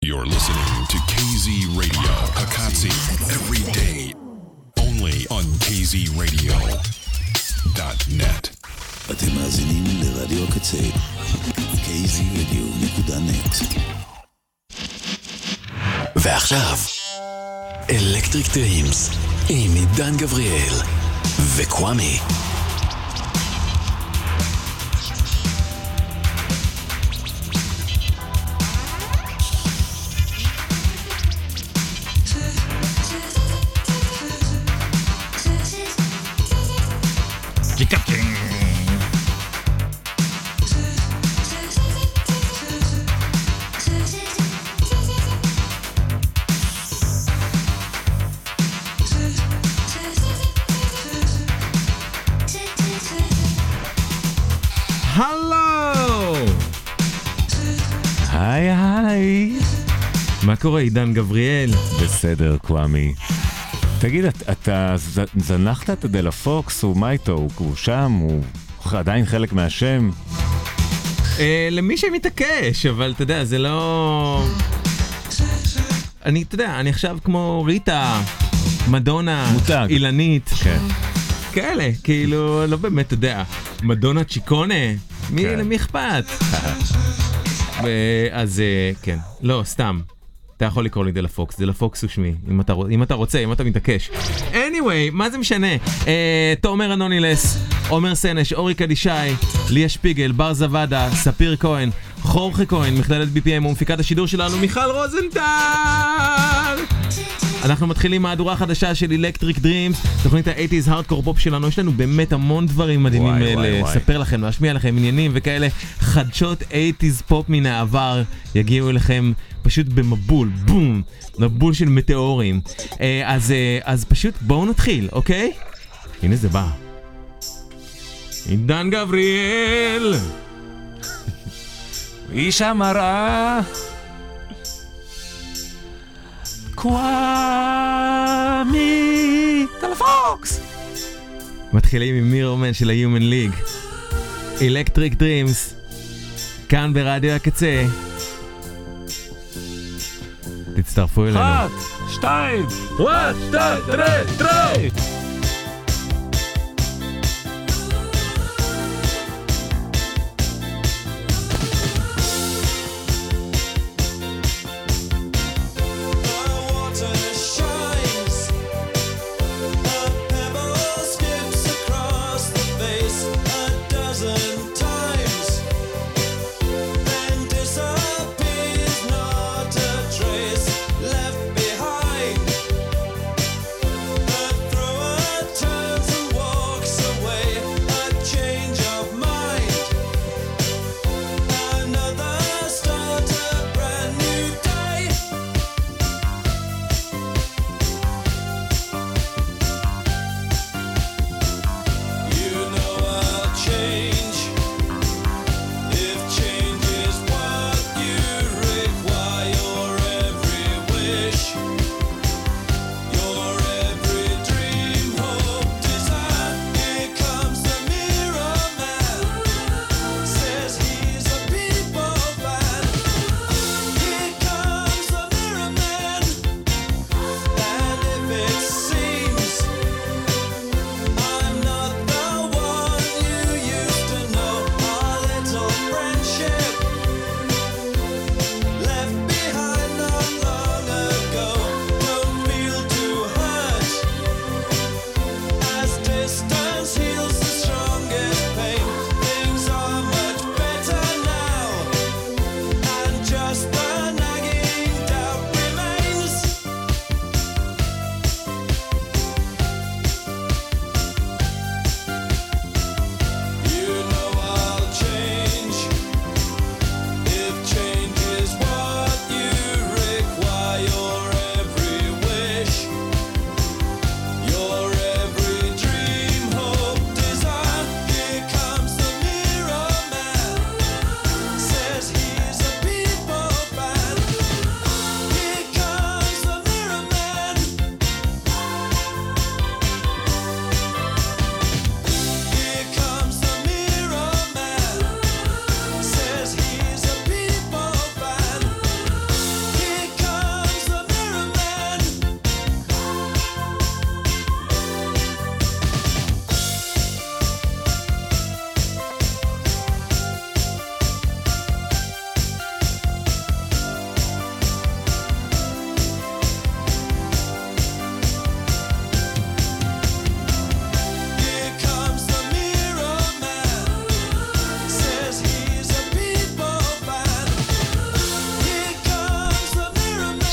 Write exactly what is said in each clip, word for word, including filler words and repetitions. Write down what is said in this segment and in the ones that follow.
You're listening to K Z Radio, Hakatsi, every day, only on K Z Radio dot net. אתם מאזינים לרדיו הקצה, קיי זי רדיו נקודה נט. ועכשיו, אלקטריק דרימס, עם עידן גבריאל וקוואמי. היי היי, מה קורה עידן גבריאל? בסדר קוואמי. תגיד, אתה זנחת את דלה פוקס? הוא מה איתו? הוא שם? הוא עדיין חלק מהשם? למי שמתעקש, אבל אתה יודע, זה לא... אני, אתה יודע, אני עכשיו כמו ריטה, מדונה, אילנית. כן. כאלה, כאילו, לא באמת, אתה יודע, מדונה צ'יקונה, מי, למי אכפת? אז כן, לא, סתם. אתה יכול לקרוא לי דלה פוקס, דלה פוקס הוא שמי, אם אתה, אם אתה רוצה, אם אתה מתעקש. anyway, מה זה משנה? אה, תומר אנונילס, עומר סנש, אורי קדישי, ליה שפיגל, בר זוודה, ספיר כהן, חורכה כהן, מכללת בי פי אם ומפיקת השידור שלנו, מיכל רוזנטל! אנחנו מתחילים מהדורה חדשה של אלקטריק דרימס, תוכנית ה-שמונים הארדקור פופ שלנו. יש לנו באמת המון דברים מדהימים וואי, וואי, לספר וואי. לכם, להשמיע לכם עניינים וכאלה. חדשות שמונים פופ מן העבר יגיעו אליכם פשוט במבול, בום, מבול של מטאורים. אז, אז פשוט בואו נתחיל, אוקיי? הנה זה בא. עידן גבריאל! איש המראה! קוואמי! דלה פוקס! מתחילים עם מירומן של ה-Human League. אלקטריק דרימס, כאן ברדיו הקצה. תצטרפו אלינו. אחת, שתיים, וואט, שתיים, תראה, תראה! Left behind, but through a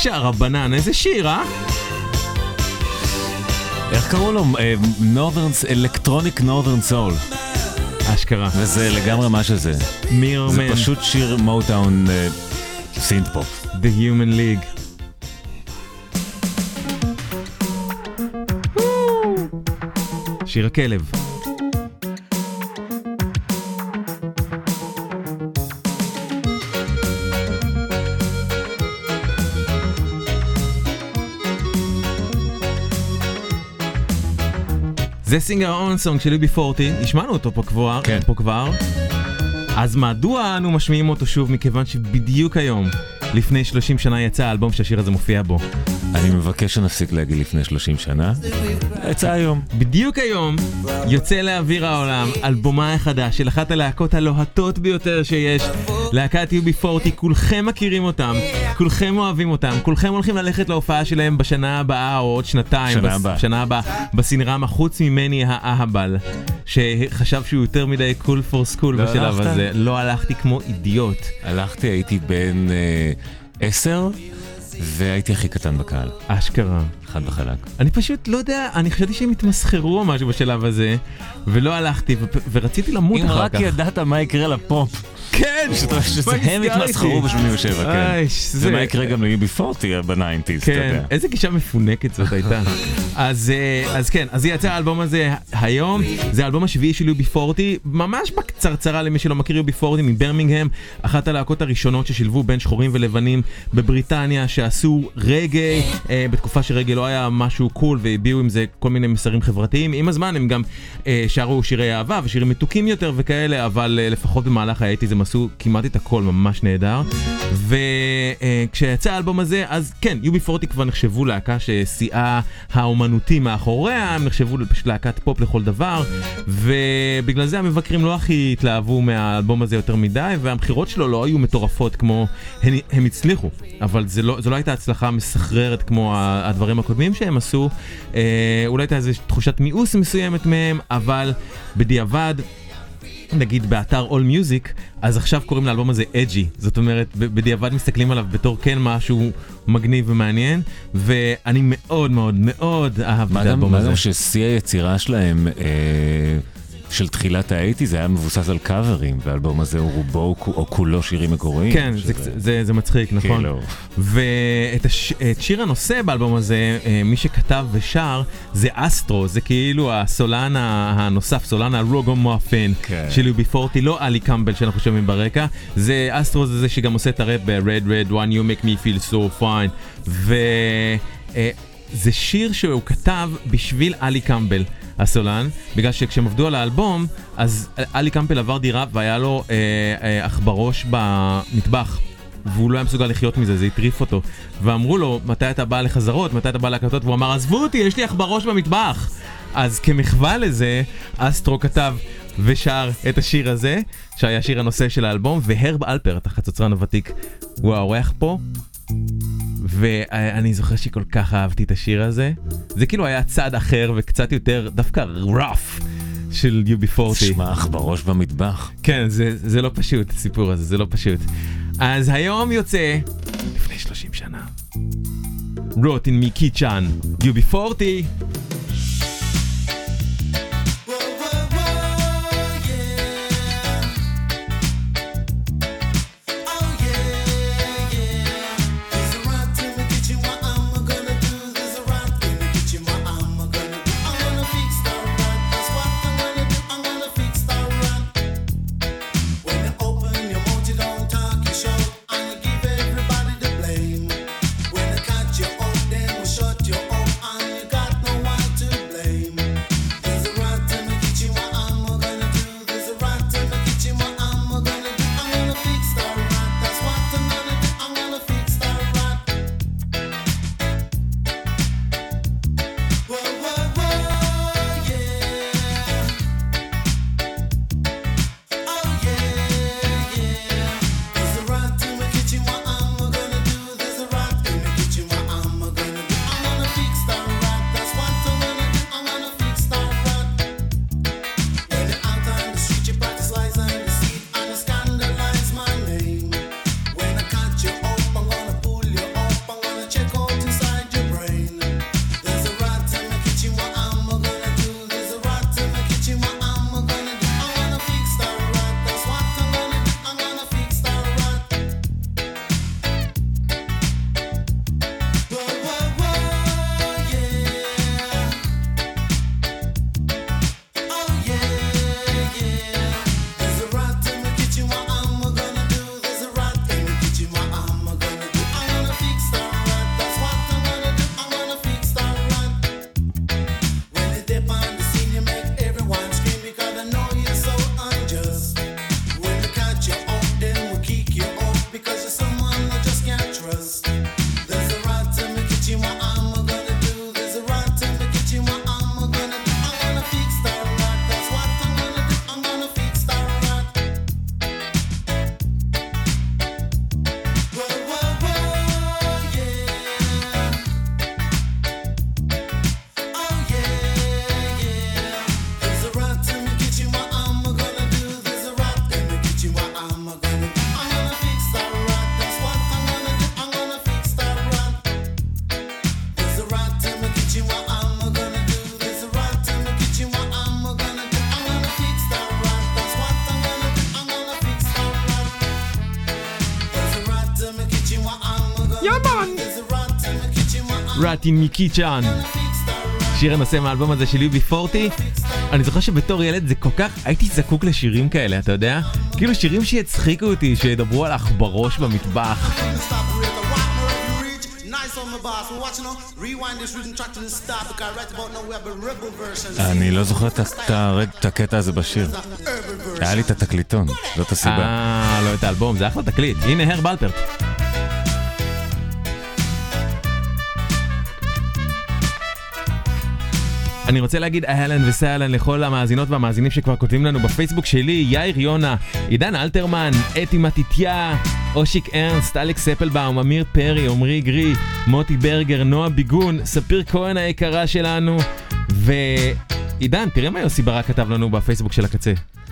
שר הבנן, איזה שיר, אה? איך קראו לו? Northern, Electronic Northern Soul. אשכרה. וזה לגמרי מה שזה. מירמן. זה פשוט שיר מוטאון סינט פופ. The Human League. שיר הכלב. זה סינגר און סונג של יו בי פורטי, השמענו אותו פה כבר, כן. פה כבר. אז מדוע אנו משמיעים אותו שוב? מכיוון שבדיוק היום, לפני שלושים שנה יצא האלבום שהשיר הזה מופיע בו. אני מבקש שנפסיק להגיד לפני שלושים שנה. יצא היום. בדיוק היום יוצא לאוויר העולם אלבומה החדש של אחת הלהקות הלוהטות ביותר שיש, להקת יו בי פורטי. כולכם מכירים אותם, כולכם אוהבים אותם, כולכם הולכים ללכת להופעה שלהם בשנה הבאה או עוד שנתיים, שנה בס... הבאה. שנה הבאה בסינרמה, חוץ ממני האהבל שחשב שהוא יותר מדי קול פור סקול בשלב הלכת? הזה. לא הלכתי כמו אידיוט. הלכתי, הייתי בן אה, עשר, והייתי הכי קטן בקהל. אשכרה. חד וחלק. אני פשוט לא יודע, אני חשבתי שהם התמסחרו או משהו בשלב הזה, ולא הלכתי, ו- ורציתי למות אם אחר רק כך. ידעת מה יקרה לפופ. כן! שזה מה הם נסגר התמסחרו איתי? ב-שמונים ושבע, כן. איי, זה זה- מה יקרה גם ל-יו בי פורטי ב-תשעים, אתה כן, יודע. איזה גישה מפונקת זאת הייתה. אז, אה, אז כן, אז יצא האלבום הזה היום, זה האלבום השביעי של יו בי פורטי, ממש בקצרצרה למי שלא מכיר. יו בי פורטי מברמינגהם, אחת הלהקות הראשונות ששילבו בין שחורים ולבנים בבריטניה, שעשו רגעי, אה, בתקופה שרגעי לא היה משהו קול, והביאו עם זה כל מיני מסרים חברתיים. עם הזמן הם גם אה, שרו שירי אהבה ושירים מתוקים יותר וכאלה, אבל אה, לפחות במהלך האייטיז הם עשו כמעט את הכל ממש נהדר. וכשיצא האלבום הזה, אז כן, יו בי פורטי כבר נחשבו להקה ששיאה האומנותי מאחוריה, הם נחשבו פשוט להקת פופ לכל דבר, ובגלל זה המבקרים לא הכי התלהבו מהאלבום הזה יותר מדי, והמחירות שלו לא היו מטורפות כמו, הם, הם הצליחו, אבל זה לא, זה לא הייתה הצלחה מסחררת כמו הדברים הקודמים שהם עשו. אה, אולי הייתה איזו תחושת מיאוס מסוימת מהם, אבל בדיעבד, נגיד באתר All Music, אז עכשיו קוראים לאלבום הזה אג'י, זאת אומרת בדיעבד מסתכלים עליו בתור כן משהו מגניב ומעניין, ואני מאוד מאוד מאוד אהבתי את האלבום הזה. מה גם ששיא היצירה שלהם אה, של תחילת האייטיז זה היה מבוסס על קאברים, והאלבום הזה הוא רובו או כולו שירים מקוריים. כן, זה, זה, זה מצחיק, נכון. כאילו. ואת הש, את שיר הנושא באלבום הזה, מי שכתב ושר זה אסטרו, זה כאילו הסולן הנוסף, סולן הרוגו מואפן כן. של יו בי פורטי, לא אלי קמבל שאנחנו שומעים ברקע. זה אסטרו, זה זה שגם עושה את הראפ ב-Red Red One You Make Me Feel So Fine, וזה שיר שהוא כתב בשביל אלי קמבל הסולן, בגלל שכשהם עבדו על האלבום, אז אלי קמפל עבר דירה והיה לו אה, אה, אח-בראש במטבח, והוא לא היה מסוגל לחיות מזה, זה הטריף אותו. ואמרו לו, מתי אתה בא לחזרות, מתי אתה בא להקלטות? והוא אמר, עזבו אותי, יש לי אח-בראש במטבח. אז כמחווה לזה, אסטרו כתב ושר את השיר הזה, שהיה שיר הנושא של האלבום, והרב אלפר, החצוצרן הוותיק, הוא האורח פה. ואני זוכר שכל כך אהבתי את השיר הזה. זה כאילו היה צד אחר וקצת יותר דווקא רף של יו בי פורטי. תשמע, אח בראש במטבח. כן, זה, זה לא פשוט, הסיפור הזה, זה לא פשוט. אז היום יוצא, לפני שלושים שנה, Rot in Me Kitchen, יו בי פורטי. When I catch you out, then we shut you up, and you got no one רטין מיקיצ'אן. שיר הנושא מהאלבום הזה של יו בי פורטי. אני זוכר שבתור ילד זה כל כך, הייתי זקוק לשירים כאלה, אתה יודע? כאילו שירים שיצחיקו אותי, שידברו על אך בראש במטבח. אני לא זוכר את הקטע הזה בשיר. היה לי את התקליטון, זאת הסיבה. אה, לא את האלבום, זה אחלה תקליט. הנה הרב אלפרט. אני רוצה להגיד אהלן וסהלן לכל המאזינות והמאזינים שכבר כותבים לנו בפייסבוק שלי, יאיר יונה, עידן אלתרמן, אתי מתיתיה, אושיק ארנסט, אלכס אפלבאום, אמיר פרי, עומרי גרי, מוטי ברגר, נועה ביגון, ספיר כהן היקרה שלנו, ועידן, תראה מה יוסי ברק כתב לנו בפייסבוק של הקצה.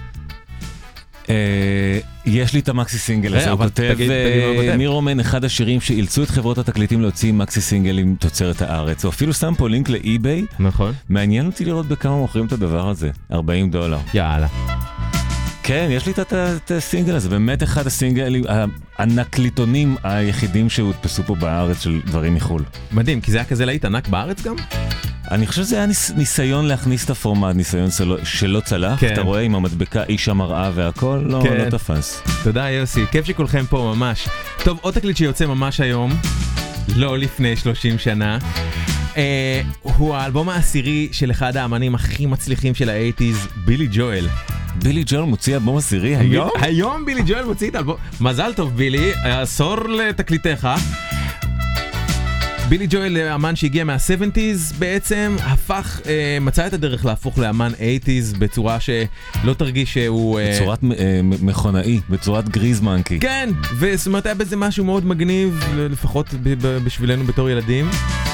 יש לי את המקסי סינגל הזה, הוא כותב ניר אומן, אחד השירים שאילצו את חברות התקליטים להוציא מקסי סינגל עם תוצרת הארץ, הוא אפילו שם פה לינק לאי-ביי. נכון. מעניין אותי לראות בכמה מוכרים את הדבר הזה, ארבעים דולר. יאללה. כן, יש לי את הסינגל הזה, באמת אחד הסינגלים, הנקליטונים היחידים שהודפסו פה בארץ של דברים מחול. מדהים, כי זה היה כזה להיט ענק בארץ גם? אני חושב שזה היה ניסיון להכניס את הפורמט, ניסיון שלא צלח, אתה רואה עם המדבקה איש המראה והכל, לא תפס. תודה יוסי, כיף שכולכם פה ממש. טוב, עוד תקליט שיוצא ממש היום, לא לפני שלושים שנה, הוא האלבום העשירי של אחד האמנים הכי מצליחים של ה-שמונים, בילי ג'ואל. בילי ג'ואל מוציא אלבום עשירי היום? היום בילי ג'ואל מוציא את האלבום, מזל טוב בילי, עשור לתקליטיך. בילי ג'ואל, אמן שהגיע מה-שבעים בעצם, הפך, אה, מצא את הדרך להפוך לאמן שמונים בצורה שלא תרגיש שהוא... אה... בצורת אה, מכונאי, בצורת גריזמנקי. כן, וזאת אומרת היה בזה משהו מאוד מגניב, לפחות ב- ב- בשבילנו בתור ילדים.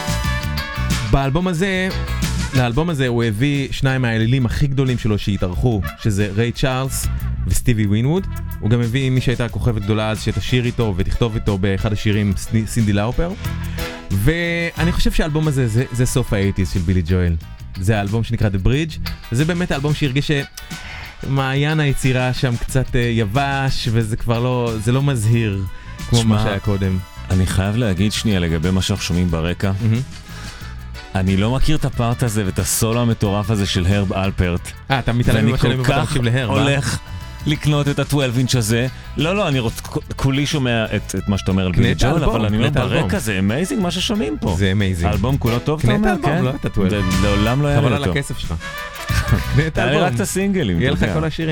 באלבום הזה, לאלבום הזה הוא הביא שניים מהאלילים הכי גדולים שלו שהתארחו, שזה ריי צ'ארלס וסטיבי ווינווד. הוא גם הביא מי שהייתה כוכבת גדולה אז שתשיר איתו ותכתוב איתו באחד השירים, סינדי לאופר. ואני חושב שהאלבום הזה זה, זה סוף ה-שמונים של בילי ג'ואל. זה האלבום שנקרא The Bridge, וזה באמת האלבום שהרגיש שמעיין היצירה שם קצת יבש, וזה כבר לא, זה לא מזהיר כמו שמה, מה שהיה קודם. אני חייב להגיד שנייה לגבי מה שאנחנו שומעים ברקע. Mm-hmm. אני לא מכיר את הפארט הזה ואת הסולו המטורף הזה של הרב אלפרט. אה, אתה מתעלם ממה שאני מבטא מקשיב להרב. ואני כל כך הולך לקנות את ה-שתים עשרה אינץ' הזה. לא, לא, אני רוצה, כולי שומע את, את מה שאתה אומר על בילי ג'ואל, אבל אני אומר ברקע זה אמייזינג מה ששומעים פה. זה אמייזינג. האלבום כולו טוב, אתה אומר, כן? לא את ה-שתים עשרה. לעולם לא היה לי אותו. חבל על הכסף שלך. קנה את האלבום. רק את הסינגלים. יהיה לך כל השירים.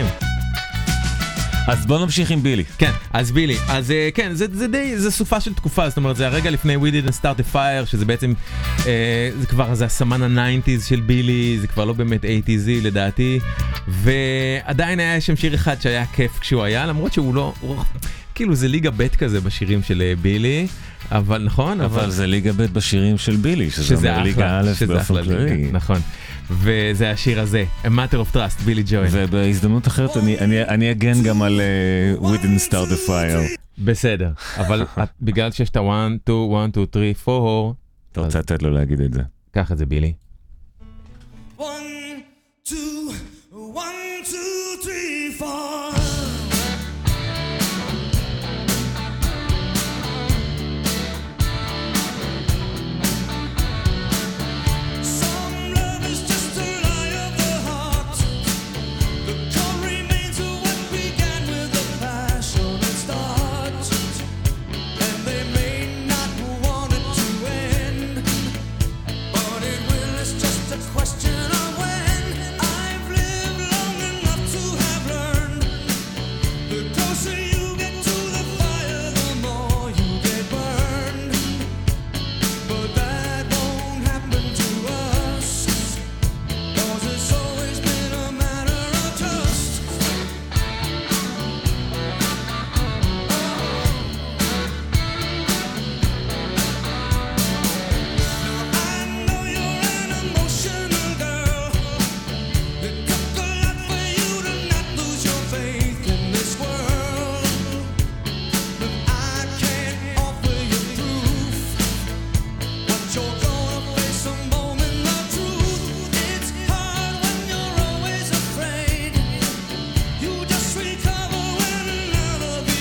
אז בוא נמשיך עם בילי. כן, אז בילי, אז כן, זה, זה די, זה סופה של תקופה, זאת אומרת, זה הרגע לפני We Didn't Start a Fire, שזה בעצם, אה, זה כבר, זה הסמן ה-תשעים של בילי, זה כבר לא באמת שמונים לדעתי, ועדיין היה שם שיר אחד שהיה כיף כשהוא היה, למרות שהוא לא, הוא, כאילו זה ליגה ב' כזה בשירים של בילי, אבל נכון, אבל, אבל זה ליגה ב' בשירים של בילי, שזה, שזה אומר ליגה א' באופן כללי. נכון. וזה השיר הזה, A Matter of Trust, בילי ג'ואל. ובהזדמנות אחרת אני, אני, אני אגן גם על uh, We Didn't Start the Fire. בסדר, אבל בגלל שיש את ה-אחת, שתיים, אחת, שתיים, שלוש, ארבע... אתה רוצה לתת לו להגיד את זה. קח את זה, בילי. אחת, שתיים, אחת, שתיים, שלוש, ארבע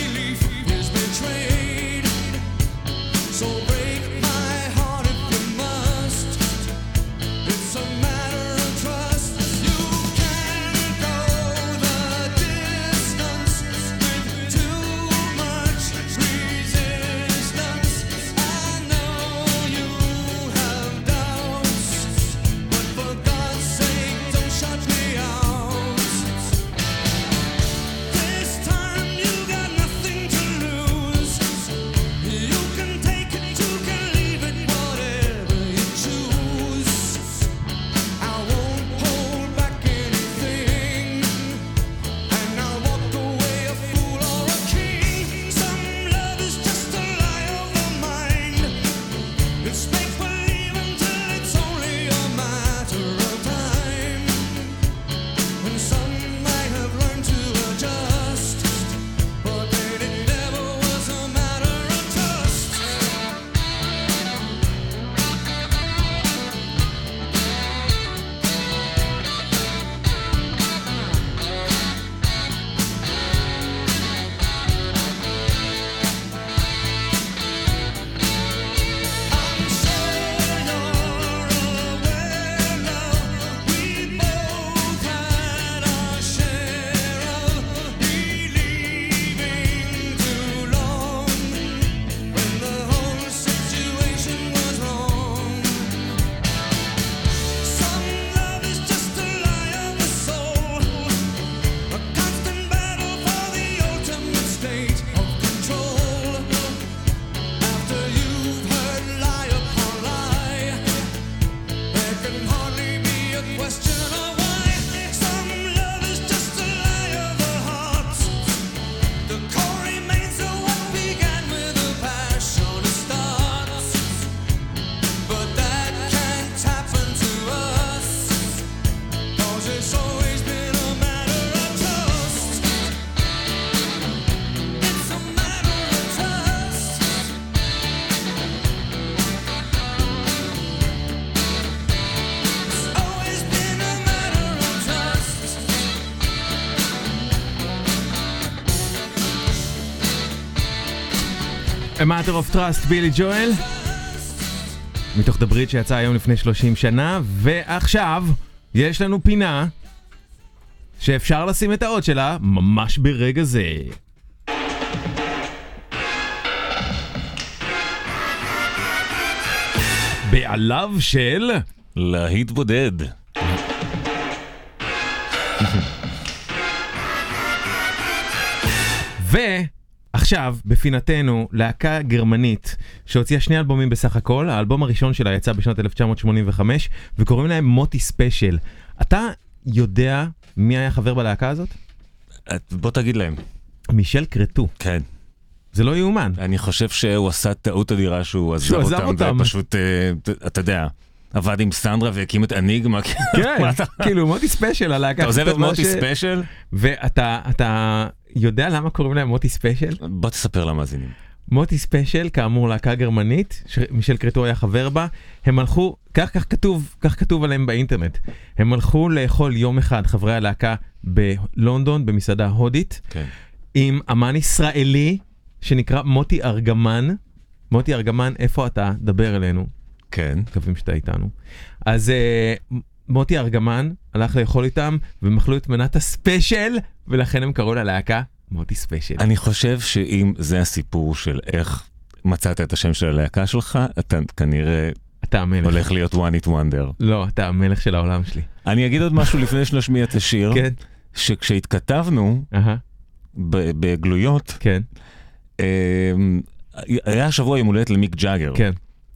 So break my heart if you must. A Matter of Trust, בילי ג'ואל. מתוך The Bridge שיצא היום לפני שלושים שנה, ועכשיו יש לנו פינה שאפשר לשים את האות שלה ממש ברגע זה. בעליו של להיט בודד. ועכשיו בפינתנו להקה גרמנית שהוציאה שני אלבומים בסך הכל. האלבום הראשון שלה יצא בשנת אלף תשע מאות שמונים וחמש וקוראים להם מוטי ספיישל. אתה יודע מי היה חבר בלהקה הזאת? בוא תגיד להם. מישל קרטו. כן. זה לא יאומן. אני חושב שהוא עשה טעות אדירה שהוא עזב שהוא עזב אותם. אותם. זה פשוט, אתה יודע, עבד עם סנדרה והקים את אניגמה. כן, כאילו מוטי ספיישל הלהקה. אתה עוזב את מוטי ספיישל? ואתה אתה יודע למה קוראים להם מוטי ספיישל? בוא תספר למאזינים. מוטי ספיישל, כאמור להקה גרמנית, שמישל קרטו היה חבר בה. הם הלכו, כך כך כתוב, כך כתוב עליהם באינטרנט. הם הלכו לאכול יום אחד חברי הלהקה בלונדון, במסעדה הודית, כן. עם אמן ישראלי שנקרא מוטי ארגמן. מוטי ארגמן, איפה אתה? דבר אלינו. כן. מקווים שאתה איתנו. אז uh, מוטי ארגמן הלך לאכול איתם ומחלו את מנת הספיישל, ולכן הם קראו ללהקה מוטי ספיישל. אני חושב שאם זה הסיפור של איך מצאת את השם של הלהקה שלך, אתה כנראה אתה המלך. הולך להיות one hit wonder. לא, אתה המלך של העולם שלי. אני אגיד עוד משהו לפני שנשמיע את השיר. כן. שכשהתכתבנו בגלויות, כן. היה שבוע יום הולדת למיק ג'אגר. כן.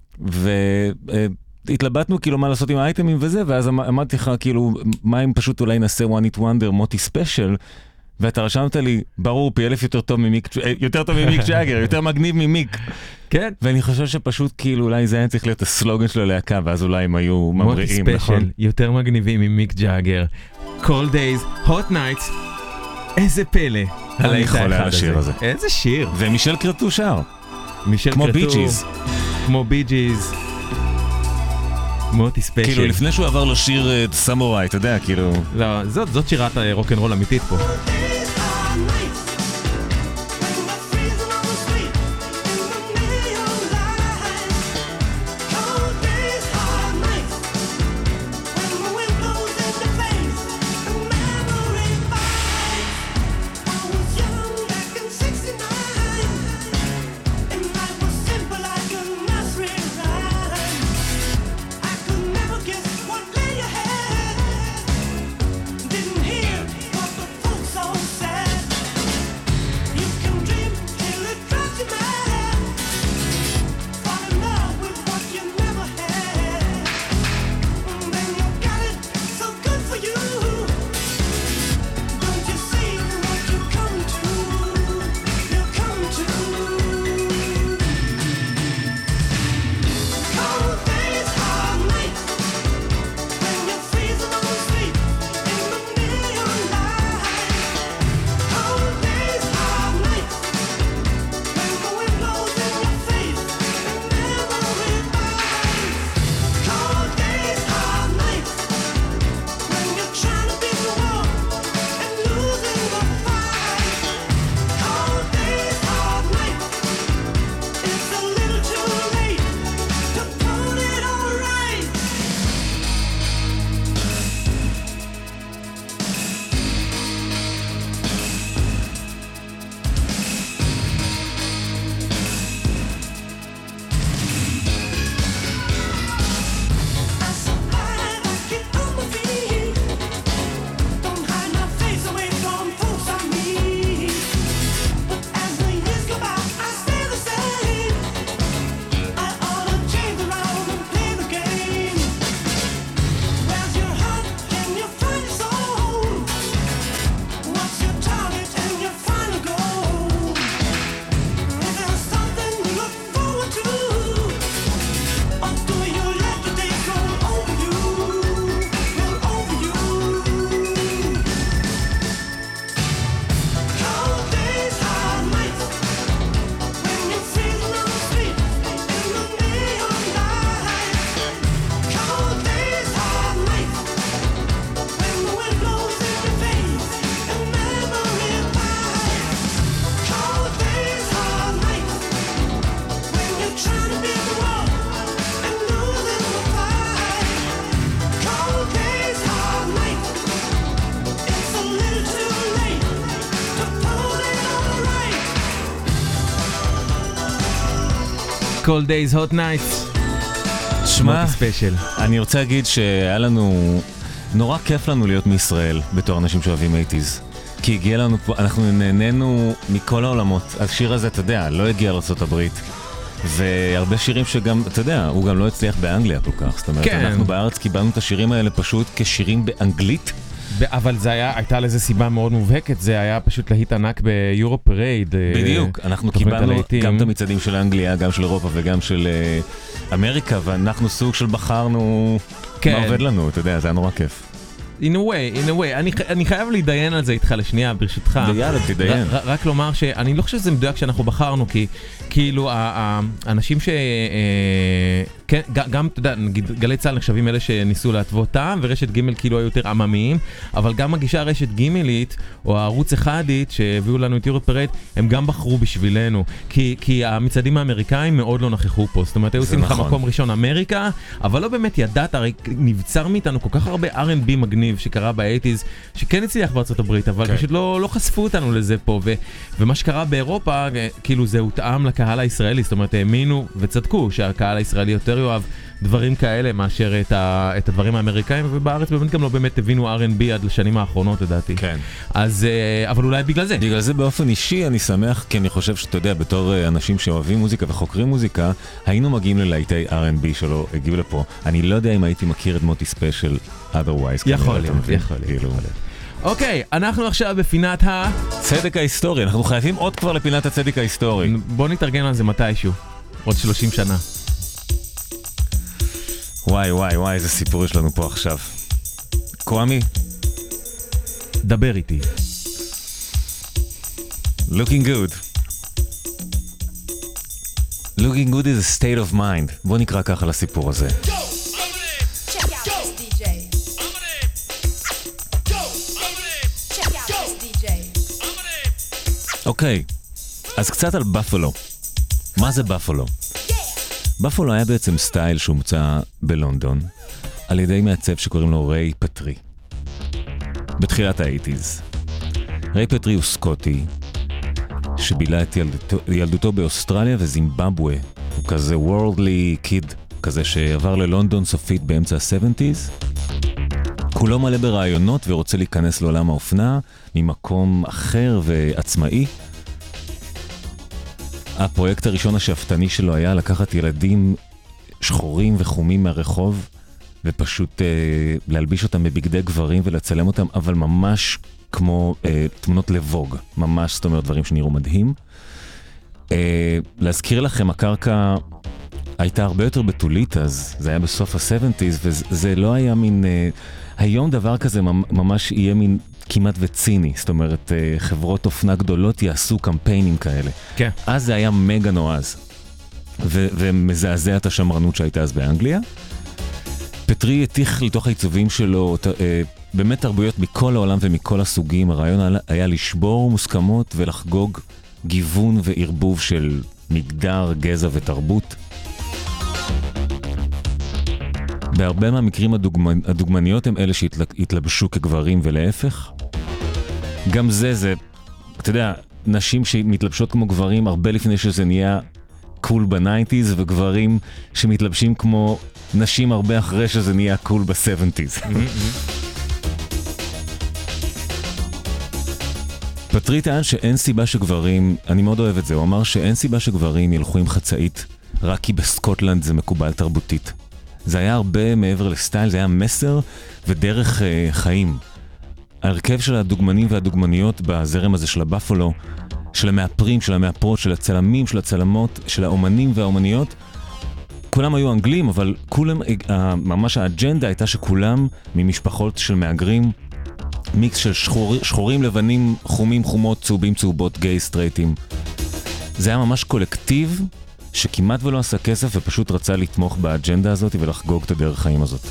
והתלבטנו כאילו מה לעשות עם האייטמים וזה, ואז אמרתי לך כאילו, מה אם פשוט אולי נעשה one hit wonder מוטי ספיישל, ואתה רשמת לי, ברור, פי אלף יותר טוב ממיק, יותר טוב ממיק ג'אגר, יותר מגניב ממיק. כן. ואני חושב שפשוט כאילו אולי זה היה צריך להיות הסלוגן של הלהקה, ואז אולי הם היו ממריאים, נכון? מוטי ספיישל, יותר מגניבים ממיק ג'אגר. Cold Days, Hot Nights, איזה פלא. אני יכול על השיר הזה. איזה שיר. ומישל קרטו שר. מישל כמו קרטו. בי ג'יז. כמו בי ג'יז. מוטי ספיישל. כאילו לפני שהוא עבר לשיר סמוראי, אתה יודע, כאילו... לא, זאת, זאת שירת רוק'נ'רול אמיתית פה. Cold Days, Hot Nights. שמע, ספיישל. אני רוצה להגיד שהיה לנו, נורא כיף לנו להיות מישראל בתור אנשים שאוהבים שמונים. כי הגיע לנו פה, אנחנו נהנינו מכל העולמות. השיר הזה, אתה יודע, לא הגיע לארצות הברית. והרבה שירים שגם, אתה יודע, הוא גם לא הצליח באנגליה כל כך. זאת אומרת, כן. אנחנו בארץ קיבלנו את השירים האלה פשוט כשירים באנגלית. אבל זה היה, הייתה לזה סיבה מאוד מובהקת, זה היה פשוט להיט ענק ביורו פרייד. בדיוק, אנחנו קיבלנו גם את המצעדים של אנגליה, גם של אירופה וגם של אמריקה, ואנחנו סוג של בחרנו מה עובד לנו, אתה יודע, זה היה נורא כיף. In a way, in a way, אני, אני חייב להידיין על זה איתך לשנייה, ברשותך. יאללה, תידיין. ר, רק לומר שאני לא חושב שזה מדויק שאנחנו בחרנו, כי כאילו האנשים ש... כן, גם, אתה יודע, נגיד, גלי צהל נחשבים אלה שניסו להתוות טעם, ורשת ג' כאילו היו יותר עממיים, אבל גם הגישה רשת ג' או הערוץ אחדית שהביאו לנו את יורו פרייד, הם גם בחרו בשבילנו, כי, כי המצעדים האמריקאים מאוד לא נכחו פה, זאת אומרת, היו עושים לך מקום ראשון אמריקה, אבל לא באמת ידעת, הרי נבצר מאיתנו כל כך הרבה אר אנד בי מגניב שקרה ב-שמונים, שכן הצליח בארצות הברית, אבל okay. פשוט לא, לא חשפו אותנו לזה פה, ו, ומה שקרה באירופה, כאילו זה הותאם לקהל הישראלי, זאת אומרת, האמינו וצדקו שהקהל הישראלי יותר יאהב דברים כאלה מאשר את, ה, את הדברים האמריקאים, ובארץ באמת גם לא באמת הבינו אר אנד בי עד לשנים האחרונות, לדעתי. כן. אז, אבל אולי בגלל זה. בגלל זה באופן אישי אני שמח, כי אני חושב שאתה יודע, בתור אנשים שאוהבים מוזיקה וחוקרים מוזיקה, היינו מגיעים ללהיטי אר אנד בי שלא הגיעו לפה. אני לא יודע אם הייתי מכיר את מוטי ספיישל otherwise. יכול להיות, יכול להיות. אוקיי, אנחנו עכשיו בפינת ה... צדק ההיסטורי, אנחנו חייבים עוד כבר לפינת הצדק ההיסטורי. בוא נתארגן על זה מתישהו, עוד שלושים שנה. וואי וואי וואי, איזה סיפור יש לנו פה עכשיו. קוואמי? דבר איתי. Looking good. Looking good is a state of mind. בוא נקרא ככה לסיפור הזה. אוקיי, אז קצת על בפלו. מה זה בפלו? בפלו היה בעצם סטייל שהומצא בלונדון על ידי מעצב שקוראים לו ריי פטרי. בתחילת ה-שמונים. ריי פטרי הוא סקוטי שבילה את ילדותו, ילדותו באוסטרליה וזימבבואה. הוא כזה worldly kid, כזה שעבר ללונדון סופית באמצע ה-שבעים. כולו מלא ברעיונות ורוצה להיכנס לעולם האופנה ממקום אחר ועצמאי. הפרויקט הראשון השאפתני שלו היה לקחת ילדים שחורים וחומים מהרחוב ופשוט אה, להלביש אותם בבגדי גברים ולצלם אותם, אבל ממש כמו אה, תמונות לבוג, ממש, זאת אומרת, דברים שנראו מדהים. אה, להזכיר לכם, הקרקע הייתה הרבה יותר בתולית, אז זה היה בסוף ה-שבעים, וזה לא היה מין... אה, היום דבר כזה ממש יהיה מין כמעט וציני, זאת אומרת, חברות אופנה גדולות יעשו קמפיינים כאלה. כן. אז זה היה מגה נועז, ו- ומזעזע את השמרנות שהייתה אז באנגליה. פטרי התיך לתוך העיצובים שלו, באמת תרבויות מכל העולם ומכל הסוגים. הרעיון היה לשבור מוסכמות ולחגוג גיוון וערבוב של מגדר, גזע ותרבות. בהרבה מהמקרים הדוגמנ... הדוגמניות הם אלה שהתלבשו כגברים ולהפך. גם זה, זה, אתה יודע, נשים שמתלבשות כמו גברים הרבה לפני שזה נהיה קול ב-תשעים, וגברים שמתלבשים כמו נשים הרבה אחרי שזה נהיה קול ב-שבעים. פטרי טען שאין סיבה שגברים, אני מאוד אוהב את זה, הוא אמר שאין סיבה שגברים ילכו עם חצאית רק כי בסקוטלנד זה מקובל תרבותית. זה היה הרבה מעבר לסטייל, זה היה מסר ודרך אה, חיים. ההרכב של הדוגמנים והדוגמניות בזרם הזה של הבפלו, של המאפרים, של המאפרות, של הצלמים, של הצלמות, של האומנים והאומניות, כולם היו אנגלים, אבל כולם, אה, ממש האג'נדה הייתה שכולם ממשפחות של מאגרים, מיקס של שחור, שחורים, לבנים, חומים, חומות, צהובים, צהובות, גיי, סטרייטים. זה היה ממש קולקטיב, שכמעט ולא עשה כסף ופשוט רצה לתמוך באג'נדה הזאת ולחגוג את הדרך חיים הזאת.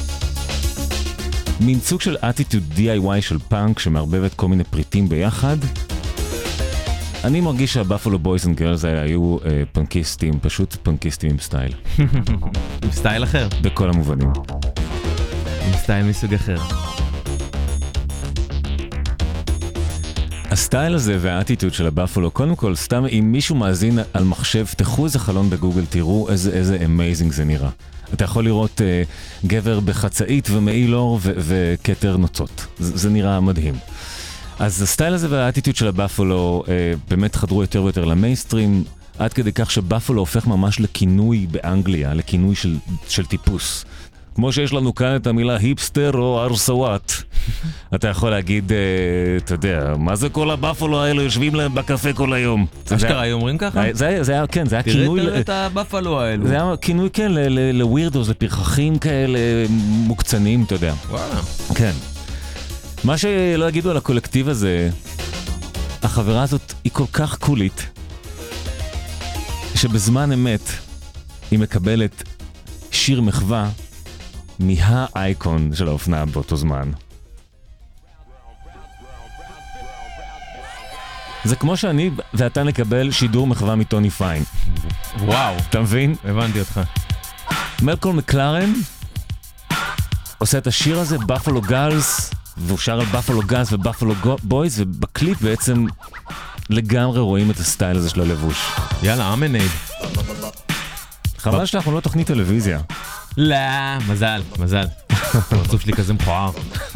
מין סוג של attitude די איי וואי של פאנק שמערבבת כל מיני פריטים ביחד. אני מרגיש שהבאפלו בויז אנד גרלס היו אה, פאנקיסטים, פשוט פאנקיסטים עם סטייל. עם סטייל אחר. בכל המובנים. עם סטייל מסוג אחר. הסטייל הזה והאטיטוד של הבאפלו, קודם כל, סתם אם מישהו מאזין על מחשב, תחו איזה חלון בגוגל, תראו איזה, איזה אמייזינג זה נראה. אתה יכול לראות uh, גבר בחצאית ומעיל אור ו- וכתר נוצות. זה, זה נראה מדהים. אז הסטייל הזה והאטיטוד של הבאפלו uh, באמת חדרו יותר ויותר למיינסטרים, עד כדי כך שבאפלו הופך ממש לכינוי באנגליה, לכינוי של, של טיפוס. כמו שיש לנו כאן את המילה היפסטר או ארסוואט. אתה יכול להגיד, אתה יודע, מה זה כל הבאפלו האלו יושבים להם בקפה כל היום? אשכרה היו אומרים ככה? זה היה, כן, זה היה כינוי... תראה את הבאפלו האלו. זה היה כינוי, כן, לווירדוס, לפרחחים כאלה מוקצנים, אתה יודע. וואלה. כן. מה שלא יגידו על הקולקטיב הזה, החברה הזאת היא כל כך קולית, שבזמן אמת היא מקבלת שיר מחווה מה-אייקון של האופנה באותו זמן. זה כמו שאני ואתה נקבל שידור מחווה מטוני פיין. וואו. אתה מבין? הבנתי אותך. מלקול מקלרן עושה את השיר הזה, באפלו גלס, והוא שר על באפלו גלס ובאפלו בויז, ובקליפ בעצם לגמרי רואים את הסטייל הזה של הלבוש. יאללה, אמנייד. חבל שאנחנו לא תוכנית טלוויזיה. לא, מזל, מזל. הפרצוף שלי כזה מכוער.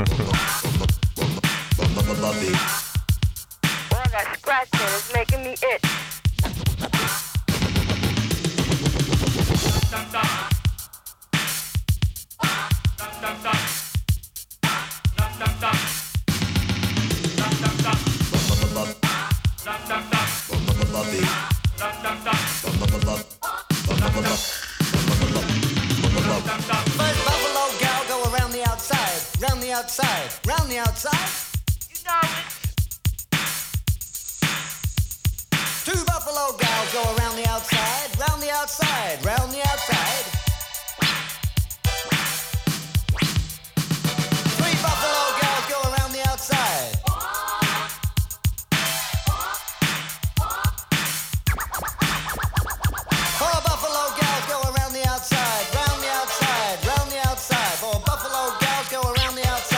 Outside, round the outside. You know it. Two buffalo gals go around the outside, round the outside, round the outside. Three buffalo gals go around the outside. Four buffalo gals go around the outside, round the outside, round the outside. Four buffalo gals go around the outside.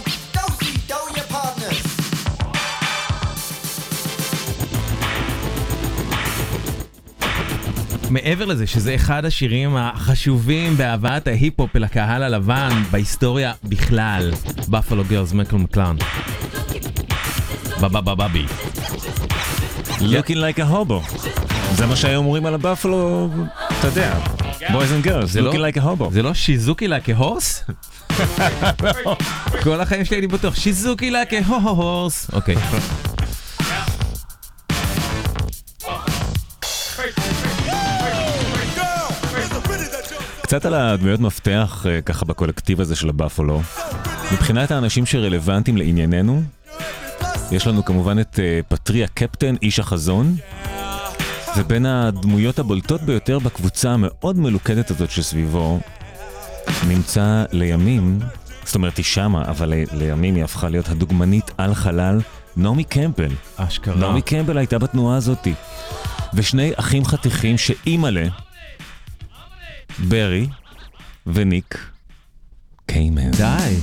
מעבר לזה שזה אחד השירים החשובים בהבאת ההיפ-הופ אל הקהל הלבן בהיסטוריה בכלל, Buffalo Girls, מלקול מקלרן. בבבבבי. Looking like a hobo. זה מה שהיום אומרים על הבאפלו, אתה יודע. Boys and girls, looking like a hobo. זה לא שיזוקי like a horse? כל החיים שלי אני בטוח, שיזוקי like a horse. אוקיי. קצת על הדמויות מפתח ככה בקולקטיב הזה של הבאפלו. מבחינת האנשים שרלוונטיים לענייננו, יש לנו כמובן את פטריה קפטן, איש החזון, ובין הדמויות הבולטות ביותר בקבוצה המאוד מלוכדת הזאת שסביבו, נמצא לימים, זאת אומרת היא שמה, אבל לימים היא הפכה להיות הדוגמנית על חלל, נעמי קמפבל. אשכרה. נעמי קמפבל הייתה בתנועה הזאת. ושני אחים חתיכים שאימאלה, ברי וניק קיימן. די.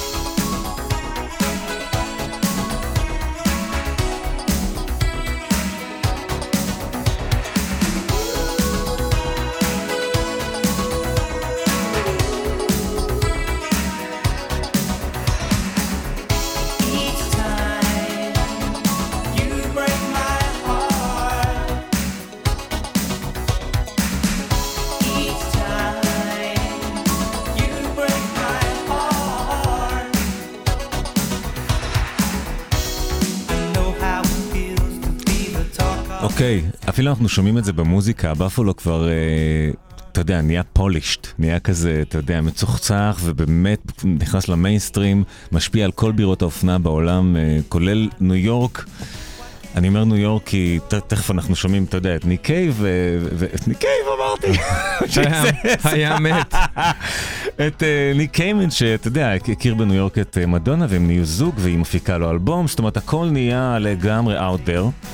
אוקיי, אפילו אנחנו שומעים את זה במוזיקה, הבאפלו כבר, אתה יודע, נהיה פולישט, נהיה כזה, אתה יודע, מצוחצח ובאמת נכנס למיינסטרים, משפיע על כל בירות האופנה בעולם, כולל ניו יורק. אני אומר ניו יורק כי תכף אנחנו שומעים, אתה יודע, את ניק קייב, ואת ניק קייב אמרתי. היה מת. את ניק קיימן, שאתה יודע, הכיר בניו יורק את מדונה, והם נהיו זוג, והיא מפיקה לו אלבום, זאת אומרת, הכל נהיה לגמרי out there.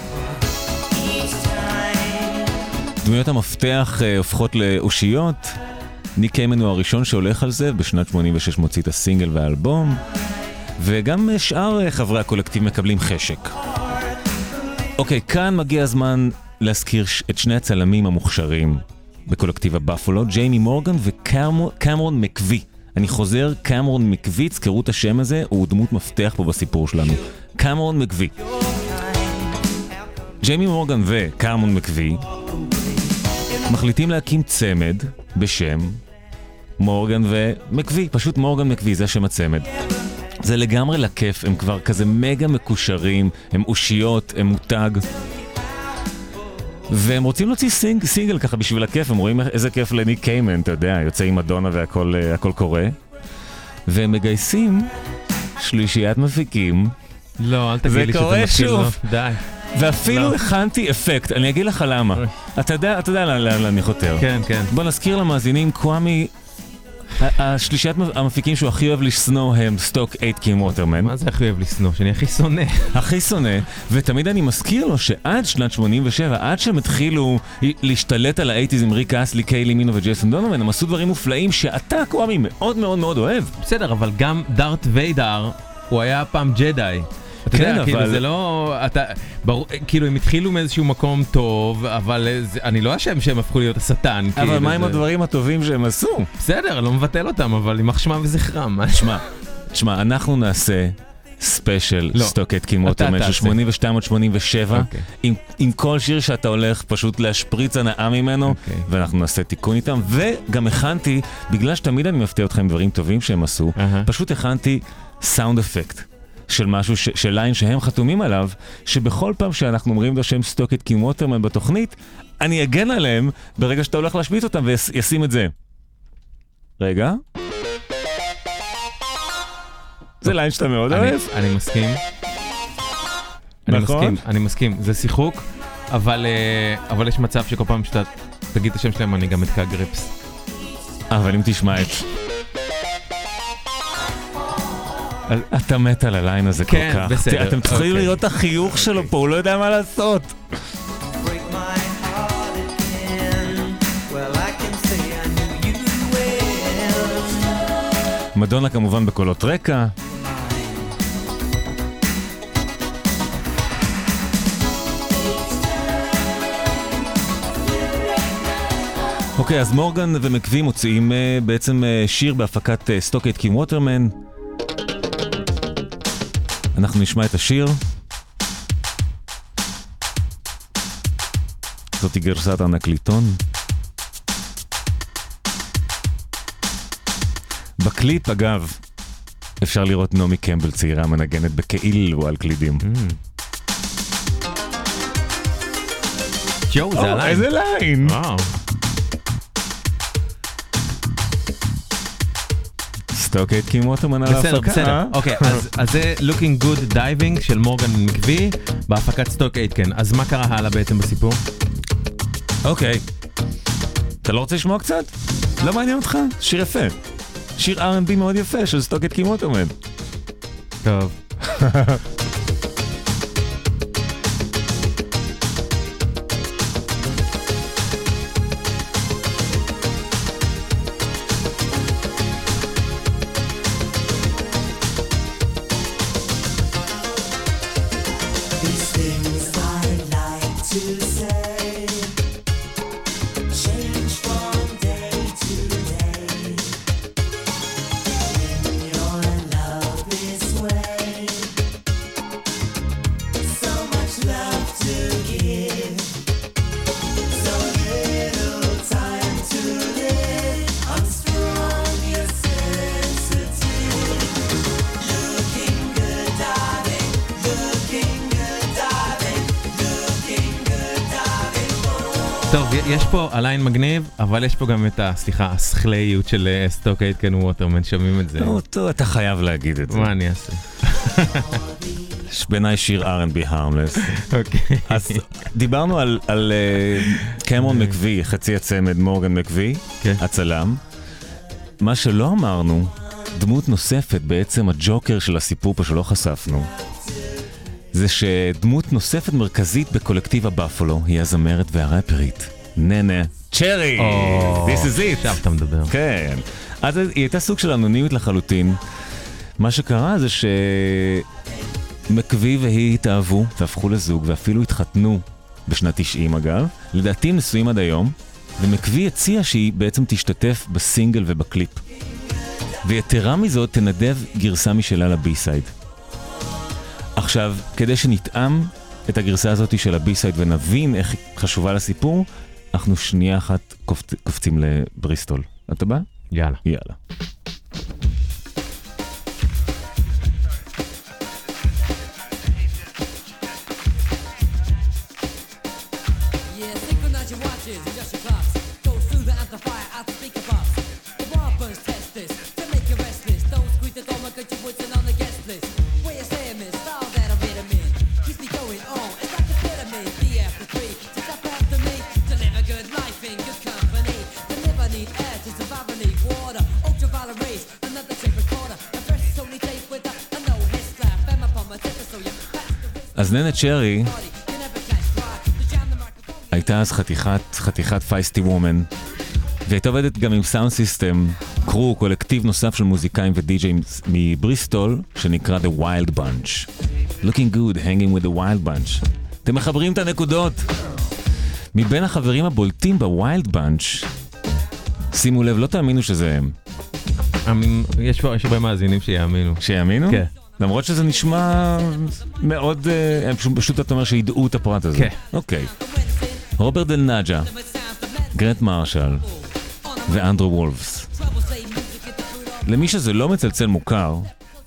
דמויות המפתח הופכות לאושיות. ניק קיימן הוא הראשון שהולך על זה, בשנת שמונים ושש מוציא את הסינגל והאלבום, וגם שאר חברי הקולקטיב מקבלים חשק. אוקיי, כאן מגיע הזמן להזכיר את שני הצלמים המוכשרים בקולקטיב הבאפלו, ג'יימי מורגן וקמרון מקווי. אני חוזר, קמרון מקווי, תזכרו את השם הזה, הוא דמות מפתח פה בסיפור שלנו. קמרון מקווי. ג'יימי מורגן וקמרון מקווי מחליטים להקים צמד בשם מורגן ומקווי, פשוט מורגן מקווי, זה שם הצמד. זה לגמרי לכיף, הם כבר כזה מגה מקושרים, הם אושיות, הם מותג. והם רוצים להוציא סינג, סינגל ככה בשביל הכיף, הם רואים איזה כיף לניק קיימן, אתה יודע, יוצא עם מדונה והכל הכל קורה. והם מגייסים שלישיית מפיקים. לא, אל תגיד לי שזה קורה מתחיל, לא. שוב. די. ואפילו לא. הכנתי אפקט, אני אגיד לך למה. אתה יודע, אתה יודע לאן אני חותר. כן, כן. בוא נזכיר למאזינים, קוואמי, השלישיית המפיקים שהוא הכי אוהב לשנוא הם סטוק אייטקין ווטרמן. מה זה הכי אוהב לשנוא? שאני הכי שונא. הכי שונא, ותמיד אני מזכיר לו שעד שנת שמונים ושבע, עד שהם התחילו להשתלט על האייטיז עם ריק אסלי, קיילי מינו וג'ייסון דונומן, הם עשו דברים מופלאים שאתה קוואמי מאוד מאוד מאוד אוהב. בסדר, אבל גם דארט ויידר, הוא היה פעם ג'די. אתה כן, יודע, אבל... כאילו זה לא... אתה... ברור, כאילו הם התחילו מאיזשהו מקום טוב, אבל זה... אני לא אשם שהם הפכו להיות השטן. אבל כאילו, מה עם זה... הדברים הטובים שהם עשו? בסדר, אני לא מבטל אותם, אבל עם מחשמה וזכרם. תשמע, תשמע, אנחנו נעשה ספיישל לא, סטוק אייטקין ווטרמן של שמונים ושתיים עד שמונים ושבע, אוקיי. עם, עם כל שיר שאתה הולך פשוט להשפריץ הנאה ממנו, אוקיי. ואנחנו נעשה תיקון איתם, וגם הכנתי, בגלל שתמיד אני מפתיע אתכם עם דברים טובים שהם עשו, אהה. פשוט הכנתי סאונד אפקט. של משהו, ש, של ליין שהם חתומים עליו, שבכל פעם שאנחנו אומרים לו שהם סטוק אייטקין ווטרמן בתוכנית, אני אגן עליהם ברגע שאתה הולך להשמיץ אותם וישים את זה. רגע. זה ליין שאתה מאוד אני, אוהב. אני מסכים. אני נכון? מסכים, אני מסכים. זה שיחוק, אבל, אה, אבל יש מצב שכל פעם שאתה תגיד את השם שלהם, אני גם אתקע גריפס. אבל אם תשמע את... אתה מת על הליין הזה כן, כל כך. בסדר, אתם צריכים אוקיי. לראות את החיוך שלו פה, הוא לא יודע מה לעשות. Break my heart again. Well, I can say I knew you well. מדונה כמובן בקולות רקע. אוקיי, אז מורגן ומקווי מוציאים uh, בעצם uh, שיר בהפקת uh, סטוק אייטקין ווטרמן. אנחנו נשמע את השיר. זאת גרסת הנקליטון. בקליפ, אגב, אפשר לראות נעמי קמבל צעירה מנגנת בכאילו על קלידים. יואו, זה הליין. איזה ליין! וואו. סטוק אייטקין ווטרמן על בסדר, ההפקה. בסדר. אוקיי, אז אז זה Looking Good Diving של מורגן מקווי בהפקת סטוק אייטקין. אז מה קרה הלאה בעצם בסיפור? אוקיי. אתה לא רוצה לשמוע קצת? לא מעניין אותך? שיר יפה. שיר אר אנד בי מאוד יפה של סטוק אייטקין ווטרמן. טוב. These things I'd like to say change from day to day. When you're in love this way, so much love to give, so little time to live. I'm strong, you're sensitive. Looking good, darling. Looking good, darling. Looking good, darling. טוב, יש פה הליין מגניב, אבל יש פה גם את ה... סליחה, הסכליות של אה, סטוק אייטקין ווטרמן, שומעים את זה. לא, טוב, אתה חייב להגיד את זה. מה אני אעשה? יש בעיניי שיר אר אנד בי harmless. אוקיי. אז דיברנו על, על uh, קמרון מקווי, חצי הצמד, מורגן מקווי, כן. הצלם. מה שלא אמרנו, דמות נוספת, בעצם הג'וקר של הסיפור פה שלא חשפנו, זה שדמות נוספת מרכזית בקולקטיב הבאפלו היא הזמרת והרפרית, ננה צ'רי. או, This is it. עכשיו אתה מדבר. כן. אז היא הייתה סוג של אנונימית לחלוטין. מה שקרה זה ש... מקווי והיא התאהבו והפכו לזוג ואפילו התחתנו בשנת תשעים אגב. לדעתי הם נשואים עד היום, ומקווי הציע שהיא בעצם תשתתף בסינגל ובקליפ. ויתרה מזאת תנדב גרסה משלה לבי-סייד. עכשיו, כדי שנתאם את הגרסה הזאת של הבי-סייד ונבין איך היא חשובה לסיפור, אנחנו שנייה אחת קופצ... קופצים לבריסטול. אתה בא? יאללה. יאללה. אז ננה צ'רי הייתה אז חתיכת, חתיכת פייסטי וומן, והייתה עובדת גם עם סאונד סיסטם, קרו, קולקטיב נוסף של מוזיקאים ודי-ג'יים מבריסטול, שנקרא The Wild Bunch. Looking good, hanging with the Wild Bunch. אתם מחברים את הנקודות. מבין החברים הבולטים בווילד בנץ', שימו לב, לא תאמינו שזה הם. יש פה הרבה מאזינים שיאמינו. שיאמינו? כן. למרות שזה נשמע מאוד, הם פשוט, פשוט אתה אומר שידעו את הפרט הזה. כן. אוקיי. רוברט דל נאג'ה, גרנט מרשל ואנדרו וולפס. למי שזה לא מצלצל מוכר,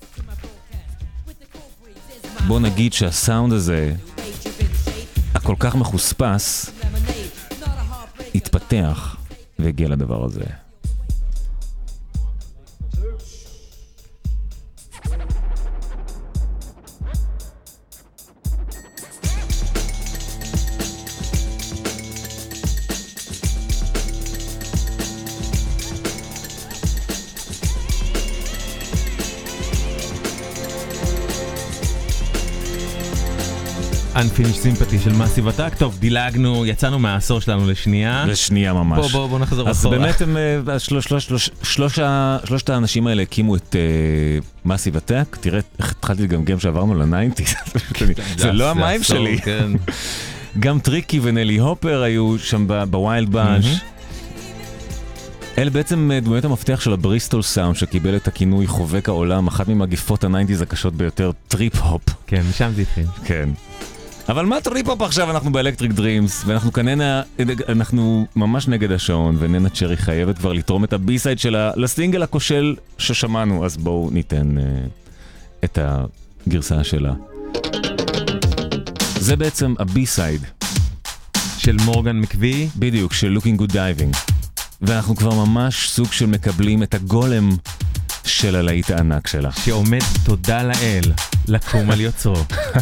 בוא נגיד שהסאונד הזה, הכל כך מחוספס, התפתח והגיע לדבר הזה. Unfinished Sympathy של מאסיב אטאק. טוב, דילגנו, יצאנו מהעשור שלנו לשנייה. לשנייה ממש. בוא, בוא, בוא נחזור אז אחורה. באמת הם, שלוש, שלוש, שלוש, שלוש, שלושת האנשים האלה הקימו את מאסיב אטאק. תראה, איך התחלתי לגמגם שעברנו לניינטיז. זה לא המים שלי. גם טריקי ונלי הופר היו שם בווילד באנץ'. אלה בעצם דמויות המפתח של הבריסטול סאונד שקיבל את הכינוי חובק העולם, אחת ממגיפות הניינטיז הקשות ביותר, טריפ-הופ. כן, משם זה התחיל. כן. אבל מה טריפ-הופ עכשיו? אנחנו באלקטריק דרימס, ואנחנו כננה, אנחנו ממש נגד השעון, וננה צ'רי חייבת כבר לתרום את הבי-סייד שלה לסינגל הכושל ששמענו, אז בואו ניתן uh, את הגרסה שלה. זה בעצם הבי-סייד. של מורגן מקווי? בדיוק, של Looking Good Diving. ואנחנו כבר ממש סוג של מקבלים את הגולם של הלהיט הענק שלה. שעומד תודה לאל, לקום על יוצרו.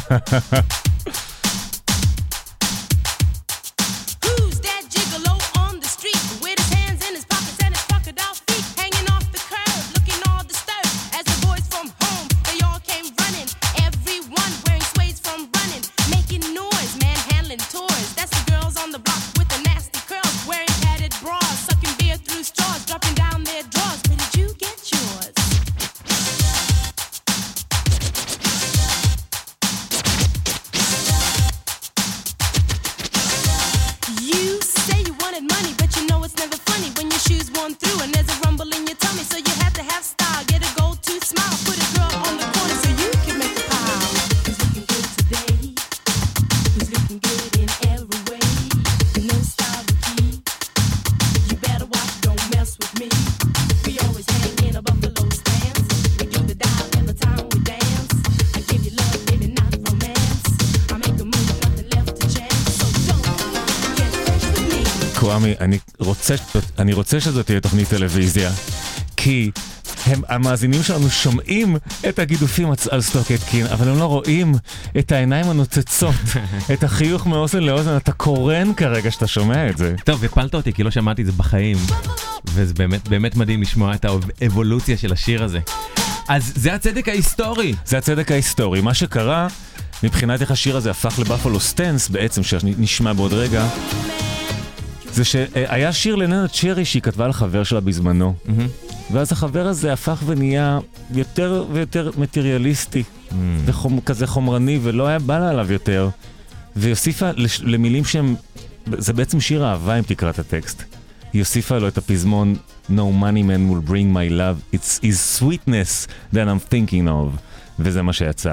אני רוצה, אני רוצה שזאת תהיה תוכנית טלוויזיה, כי הם, המאזינים שלנו שומעים את הגידופים על סטוק אטקין, אבל הם לא רואים את העיניים הנוצצות, את החיוך מאוזן לאוזן, אתה קורן כרגע שאתה שומע את זה. טוב, הפלת אותי כי לא שמעתי את זה בחיים, וזה באמת, באמת מדהים לשמוע את האבולוציה של השיר הזה. אז זה הצדק ההיסטורי. זה הצדק ההיסטורי. מה שקרה, מבחינת איך השיר הזה הפך לבאפלו סטנס, בעצם שנשמע בעוד רגע, זה שהיה שיר לננה צ'רי שהיא כתבה לחבר שלה בזמנו. ואז החבר הזה הפך ונהיה יותר ויותר מטריאליסטי. זה חומ, כזה חומרני ולא היה בא לה עליו יותר. והיא הוסיפה לש, למילים שהם, זה בעצם שיר אהבה אם תקרא את הטקסט. היא הוסיפה לו את הפזמון No money man will bring my love, it's his sweetness that I'm thinking of. וזה מה שיצא.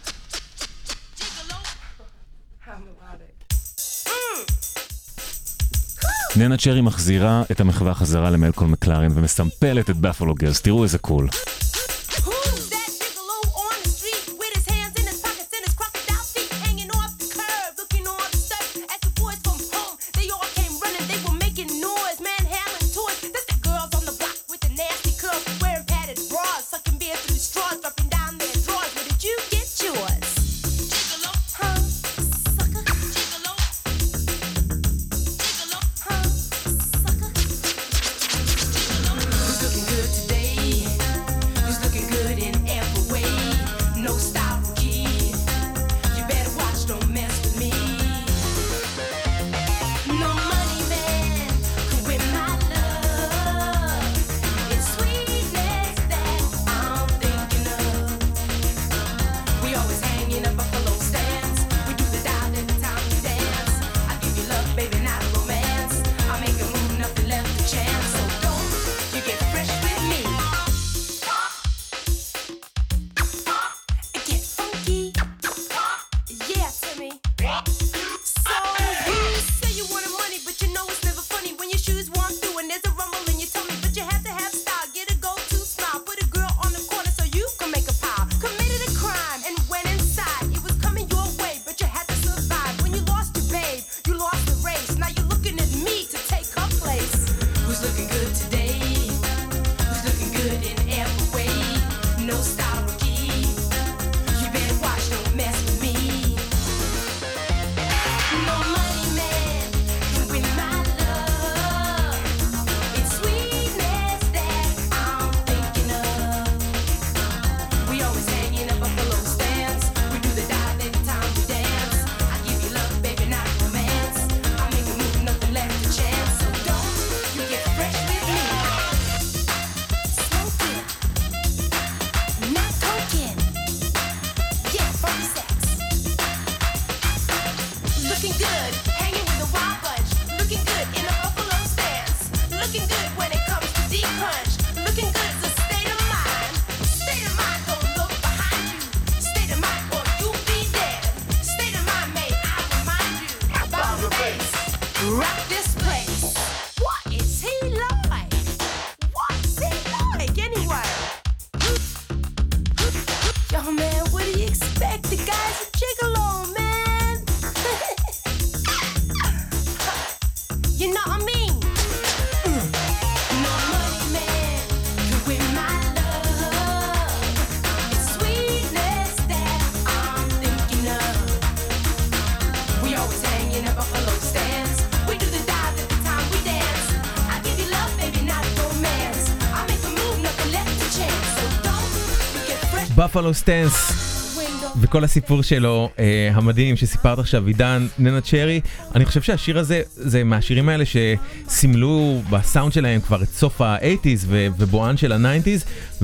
ננה צ'רי מחזירה את המחווה חזרה למלקול מקלרן ומסמפלת את באפלו גרלס. תראו איזה קול. Buffalo Stance וכל הסיפור שלו אה, המדהים שסיפרת עכשיו, עידן, ננה צ'רי. אני חושב שהשיר הזה זה מהשירים האלה שסימלו בסאונד שלהם כבר את סוף ה-שמונים ו- ובוען של ה-תשעים,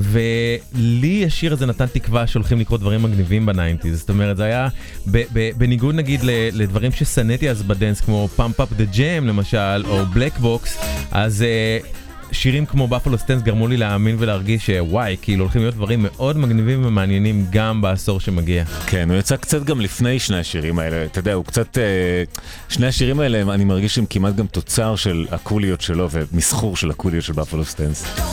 ולי השיר הזה נתן תקווה שהולכים לקרות דברים מגניבים ב-תשעים. זאת אומרת, זה היה ב- ב- בניגוד נגיד ל- לדברים שסניתי אז בדנס, כמו Pump Up the Jam למשל, או Black Box, אז אה, שירים כמו Buffalo Stance גרמו לי להאמין ולהרגיש שוואי, כאילו הולכים להיות דברים מאוד מגניבים ומעניינים גם בעשור שמגיע. כן, הוא יצא קצת גם לפני שני השירים האלה, אתה יודע, הוא קצת, שני השירים האלה אני מרגיש שהם כמעט גם תוצר של הקוליות שלו ומסחור של הקוליות של Buffalo Stance.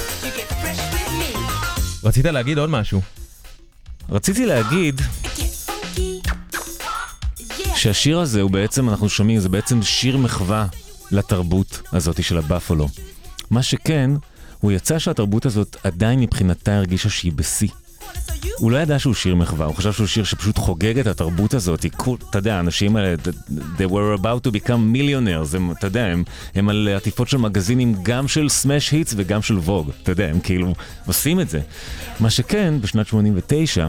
רצית להגיד עוד משהו? רציתי להגיד שהשיר הזה הוא בעצם, אנחנו שומעים, זה בעצם שיר מחווה לתרבות הזאת של הבאפלו. מה שכן, הוא יצא שהתרבות הזאת עדיין מבחינתה הרגישה שהיא בשיא. הוא לא ידע שהוא שיר מחווה, הוא חשב שהוא שיר שפשוט חוגג את התרבות הזאת. אתה יודע, האנשים האלה, they were about to become millionaires, הם, אתה יודע, הם, הם על עטיפות של מגזינים גם של סמאש היטס וגם של ווג, אתה יודע, הם כאילו עושים את זה. מה שכן, בשנת שמונים ותשע,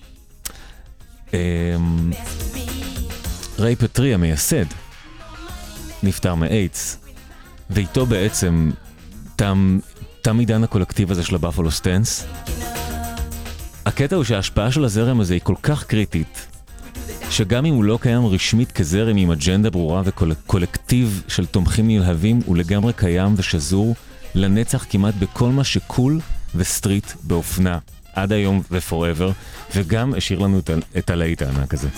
ריי פטרי המייסד נפטר מאיידס, ואיתו בעצם תם, תם עידן הקולקטיב הזה של הבאפלו סטנס. הקטע הוא שההשפעה של הזרם הזה היא כל כך קריטית, שגם אם הוא לא קיים רשמית כזרם עם אג'נדה ברורה וקולקטיב של תומכים נלהבים, הוא לגמרי קיים ושזור לנצח כמעט בכל מה שקול וסטריט באופנה, עד היום ופוראבר, וגם השאיר לנו את, את הלהיט הענק הזה.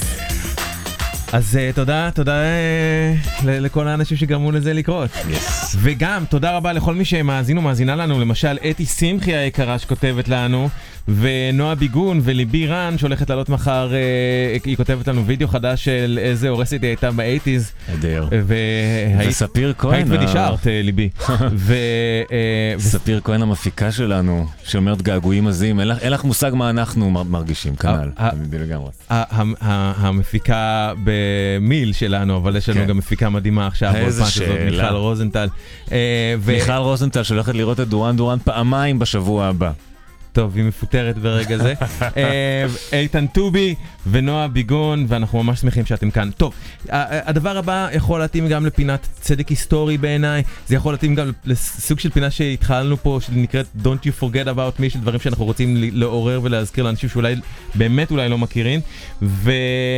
אז uh, תודה, תודה uh, לכל האנשים שגרמו לזה לקרות. Yes. וגם תודה רבה לכל מי שמאזין ומאזינה לנו, למשל אתי שמחי היקרה שכותבת לנו, ונועה ביגון וליבי רן שהולכת לעלות מחר, uh, היא כותבת לנו וידאו חדש של איזה הורסת היא הייתה באייטיז. אדר. והיית וספיר כהן. היית ונשארת, uh, ליבי. ו, uh, ספיר כהן המפיקה שלנו, שאומרת געגועים עזים, אין לך, אין לך מושג מה אנחנו מרגישים, כנ"ל. תמידי לגמרי. המפיקה במיל שלנו, אבל יש לנו גם מפיקה מדהימה עכשיו, איזה שאלה. מיכל רוזנטל. מיכל רוזנטל שהולכת לראות את דורן דורן פעמיים בשבוע הבא. טוב, היא מפוטרת ברגע זה. איתן טובי ונועה ביגון, ואנחנו ממש שמחים שאתם כאן. טוב, הדבר הבא יכול להתאים גם לפינת צדק היסטורי בעיניי, זה יכול להתאים גם לסוג של פינה שהתחלנו פה, שנקראת Don't You Forget About Me, של דברים שאנחנו רוצים לעורר ולהזכיר לאנשים שאולי, באמת אולי לא מכירים, ו...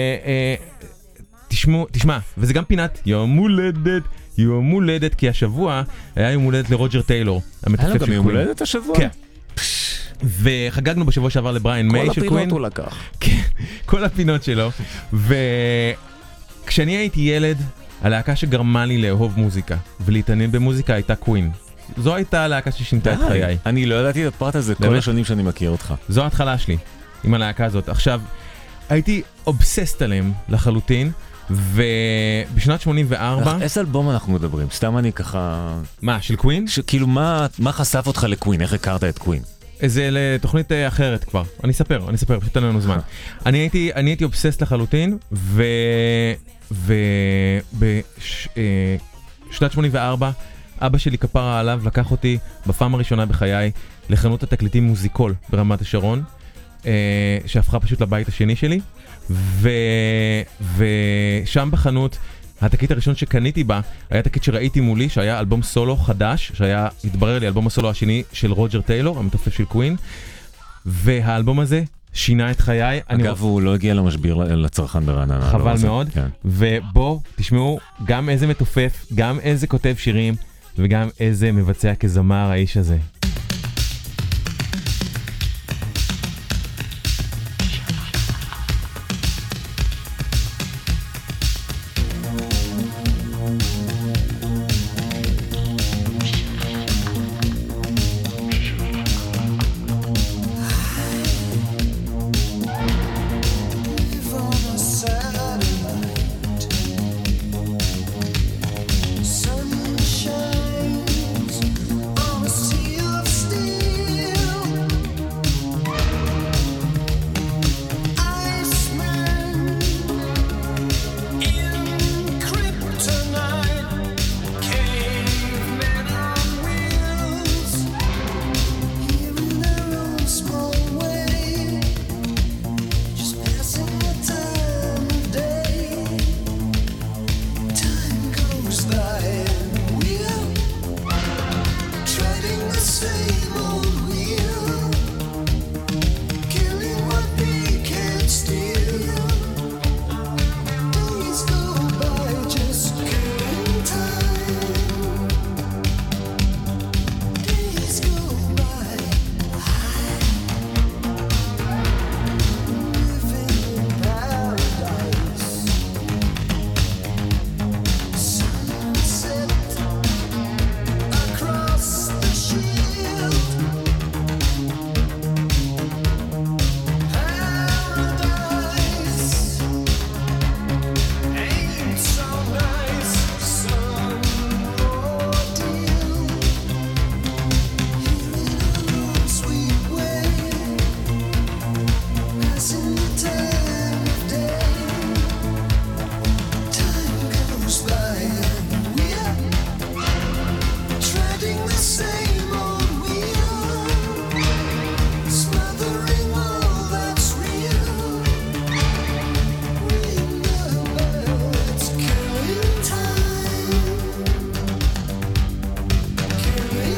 תשמעו, תשמע, וזה גם פינת יום הולדת, יום הולדת, כי השבוע היה יום הולדת לרוג'ר טיילור, היה לו גם יום הולדת השבוע? כן. וחגגנו בשבוע שעבר לבריין מיי של קווין. כל הפינות הוא לקח. כן, כל הפינות שלו. וכשאני הייתי ילד, הלהקה שגרמה לי לאהוב מוזיקה ולהתעניין במוזיקה הייתה קווין. זו הייתה הלהקה ששינתה את חיי. אני לא ידעתי את הפרט הזה כל השנים שאני מכיר אותך. זו ההתחלה שלי עם הלהקה הזאת. עכשיו, הייתי אובססט עליהם לחלוטין, ובשנת שמונים וארבע... איזה אלבום אנחנו מדברים? סתם אני ככה... מה, של קווין? כאילו, מה חשף אותך לקווין? איך הכרת את קווין? זה לתוכנית אחרת כבר. אני אספר, אני אספר, פשוט אין לנו זמן. אני הייתי, אני הייתי אובססט לחלוטין, ו... ובשנת שמונים וארבע, אבא שלי כפרה עליו, לקח אותי בפעם הראשונה בחיי לחנות התקליטים מוזיקול ברמת השרון, שהפכה פשוט לבית השני שלי, ו... ושם בחנות, התקליט הראשון שקניתי בה, היה תקליט שראיתי מולי, שהיה אלבום סולו חדש, שהיה, התברר לי, אלבום הסולו השני של רוג'ר טיילור, המתופף של קווין, והאלבום הזה שינה את חיי. אגב, הוא לא הגיע למשביר לצרכן ברעננה. חבל מאוד, ובוא, תשמעו, גם איזה מתופף, גם איזה כותב שירים, וגם איזה מבצע כזמר האיש הזה. Sun shines on a sea of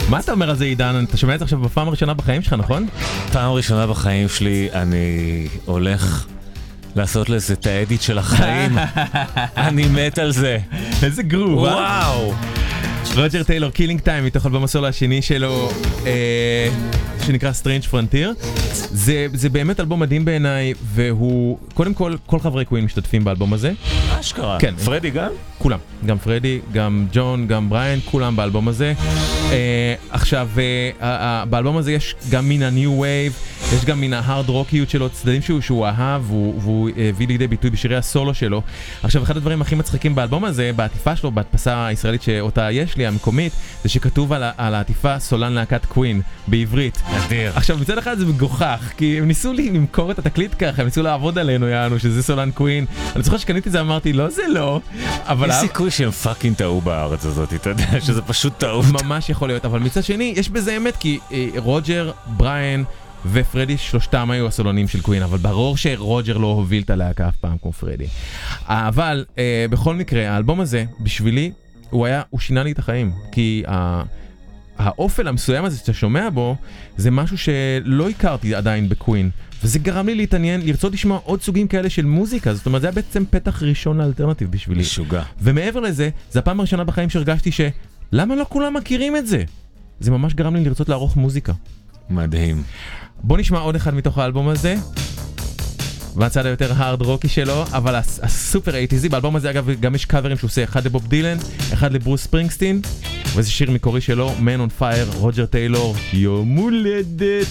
מה אתה אומר על זה, עידן? אתה שומע את זה עכשיו בפעם הראשונה בחיים שלך, נכון? פעם ראשונה בחיים שלי אני הולך לעשות לזה את האדיט של החיים. אני מת על זה. איזה גרוב, אה? וואו. רוג'ר טיילור, קילינג טיים, מתוך אלבום הסולו השני שלו, אה, שנקרא Strange Frontier. זה, זה באמת אלבום מדהים בעיניי, והוא, קודם כל, כל חברי קווין משתתפים באלבום הזה. אשכרה. כן. פרדי גם? כולם, גם פרדי, גם ג'ון, גם בריין, כולם באלבום הזה. אה, עכשיו, אה, אה, באלבום הזה יש גם מן ה-New Wave, יש גם מן ההארד רוקיות שלו, צדדים שהוא, שהוא אהב, והוא, והוא הביא לידי ביטוי בשירי הסולו שלו. עכשיו, אחד הדברים הכי מצחיקים באלבום הזה, בעטיפה שלו, בהדפסה הישראלית שאותה יש לי, המקומית, זה שכתוב על, על העטיפה סולן להקת קווין, בעברית. אדיר. עכשיו, מצד אחד זה מגוחך, כי הם ניסו לי למכור את התקליט ככה, הם ניסו לעבוד עלינו, יענו, שזה סולן קווין. אני זוכר שקניתי את זה, אמרתי, לא, זה לא. אבל יש סיכוי שהם פאקינג טעו בארץ הזאת, אתה יודע, שזה פשוט טעות. ממש יכול להיות, אבל מצד שני, יש בזה אמת, כי אה, רוג'ר, בריין ופרדי, שלושתם היו הסולנים של קווין, אבל ברור שרוג'ר לא הוביל את הלהקה אף פעם כמו פרדי. אבל אה, בכל מקרה, האלבום הזה, בשבילי, הוא היה, הוא שינה לי את החיים, כי ה... האופל המסוים הזה שאתה שומע בו, זה משהו שלא הכרתי עדיין בקווין, וזה גרם לי להתעניין, לרצות לשמוע עוד סוגים כאלה של מוזיקה, זאת אומרת, זה היה בעצם פתח ראשון לאלטרנטיב בשבילי. משוגע. ומעבר לזה, זה הפעם הראשונה בחיים שהרגשתי ש... למה לא כולם מכירים את זה? זה ממש גרם לי לרצות לערוך מוזיקה. מדהים. בוא נשמע עוד אחד מתוך האלבום הזה, והצד היותר הארד רוקי שלו, אבל הסופר אייטיזי, באלבום הזה אגב גם יש קאברים שהוא עושה, אחד לבוב דילן, אחד לברוס ספרינגסטין, וזה שיר מקורי שלו, Man on Fire, רוג'ר טיילור, יום הולדת.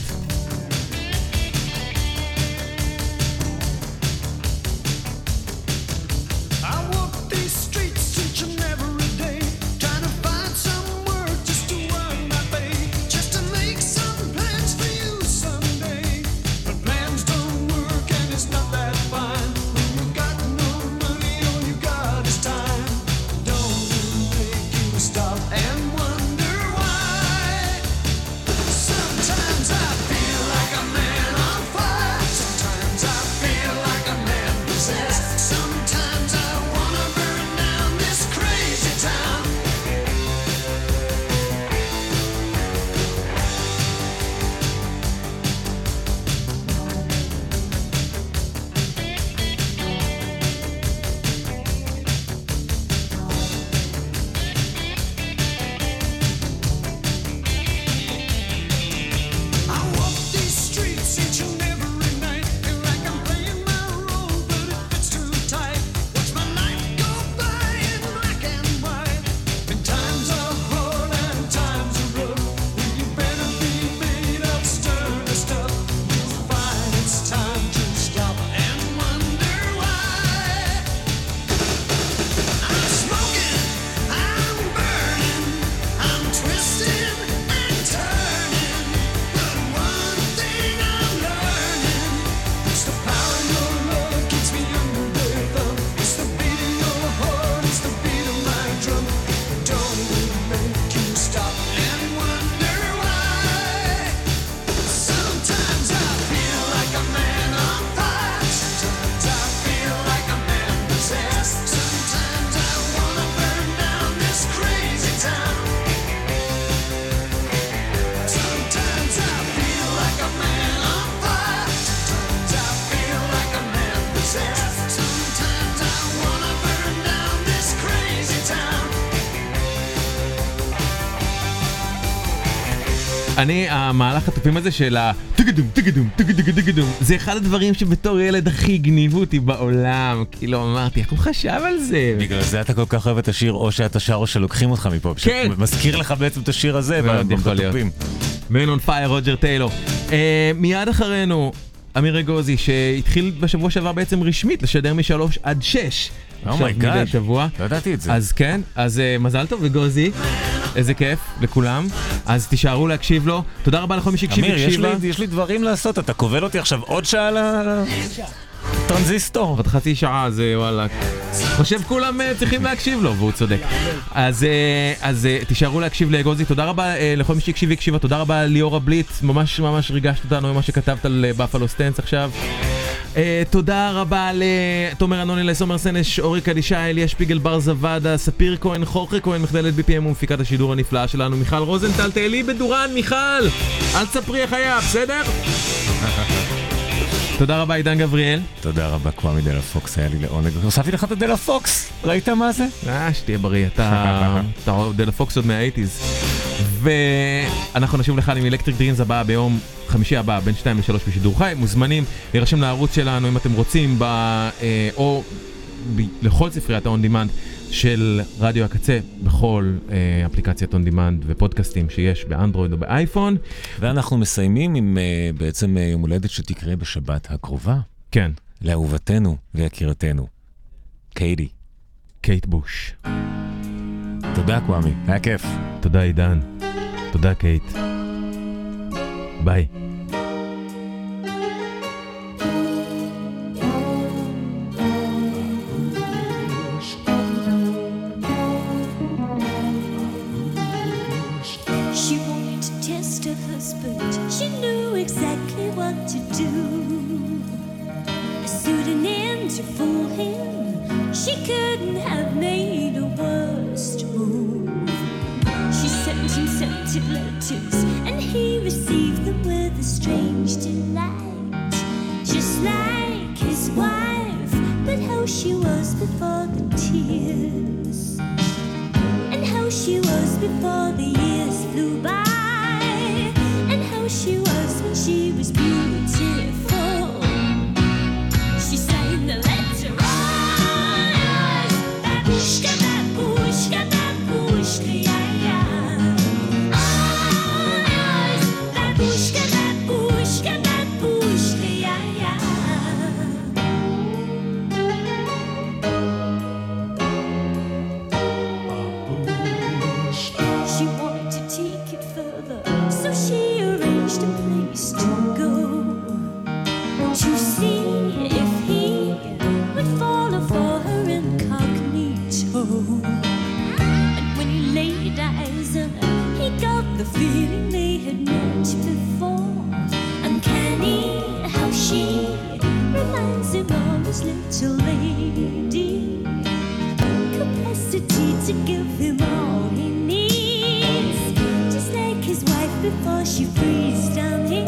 אני, המהלך הטופים הזה של הטגדום, טגדום, טגדום, טגדום, זה אחד הדברים שבתור ילד הכי הגניבו אותי בעולם. כאילו אמרתי, איך הוא חשב על זה? בגלל זה אתה כל כך אוהב את השיר, או שאתה שר או שלוקחים אותך מפה. כן. מזכיר לך בעצם את השיר הזה. מאוד יכול להיות. Man on Fire, רוג'ר טיילור. מיד אחרינו, אמיר אגוזי, שהתחיל בשבוע שעבר בעצם רשמית לשדר משלוש עד שש. אומייגאד, לא ידעתי את זה. אז כן, אז מזל טוב וגוזי, איזה כיף לכולם. אז תישארו להקשיב לו. תודה רבה לכל מי שהקשיב והקשיבה. אמיר, יש לי דברים לעשות, אתה קובל אותי עכשיו עוד שעה לטרנזיסטור. עוד חצי שעה, זה וואלה. חושב כולם צריכים להקשיב לו, והוא צודק. אז תישארו להקשיב לאגוזי. תודה רבה לכל מי שהקשיב והקשיבה. תודה רבה ליאורה בליט, ממש ממש ריגשת אותנו ממה שכתבת על בפלו סטנס עכשיו. Uh, תודה רבה לתומר אנונילס, עומר סנש, אורי קדישי, אליה שפיגל, בר זוואדה, ספיר כהן, חורכה כהן, מכללת בי פי אם ומפיקת השידור הנפלאה שלנו, מיכל רוזנטל. תהלי בדורן, מיכל, אל תספרי איך היה, בסדר? תודה רבה עידן גבריאל. תודה רבה קוואמי דלה פוקס, היה לי לעונג. הוספתי לך את הדלה פוקס, ראית מה זה? אה, שתהיה בריא, אתה דלה פוקס עוד מה-שמונים. ואנחנו נשוב לך עם אלקטריק דרימס הבאה ביום חמישי הבא, בין שתיים לשלוש בשידור חי. מוזמנים להירשם לערוץ שלנו אם אתם רוצים, או לכל ספריית ה-on demand של רדיו הקצה, בכל אפליקציית on demand ופודקאסטים שיש באנדרואיד או באייפון. ואנחנו מסיימים עם בעצם יום הולדת שתקרה בשבת הקרובה. כן. לאהובתנו ויקירתנו, קייטי. קייט בוש. תודה קוואמי, היה כיף. תודה עידן. תודה קייט. ביי. She wanted to test her husband. She knew exactly what to do. A pseudonym to fool him. She couldn't have made a worse move. She sent him scented letters, and he received them with a strange delight. Just like his wife, but how she was before the tears, and how she was before the years flew by, and how she was when she was beautiful. She signed the letter, oh, babushka, babushka, babushka, yeah, yeah. Oh, babushka, babushka, babushka, yeah, yeah. She wanted to take it further, so she arranged a place to go, to see if he would follow for her incognito. And when he laid eyes on her, he got the feeling they had met before. Uncanny how she reminds him of his little lady, capacity to give him all he needs, just like his wife before she freezes down here.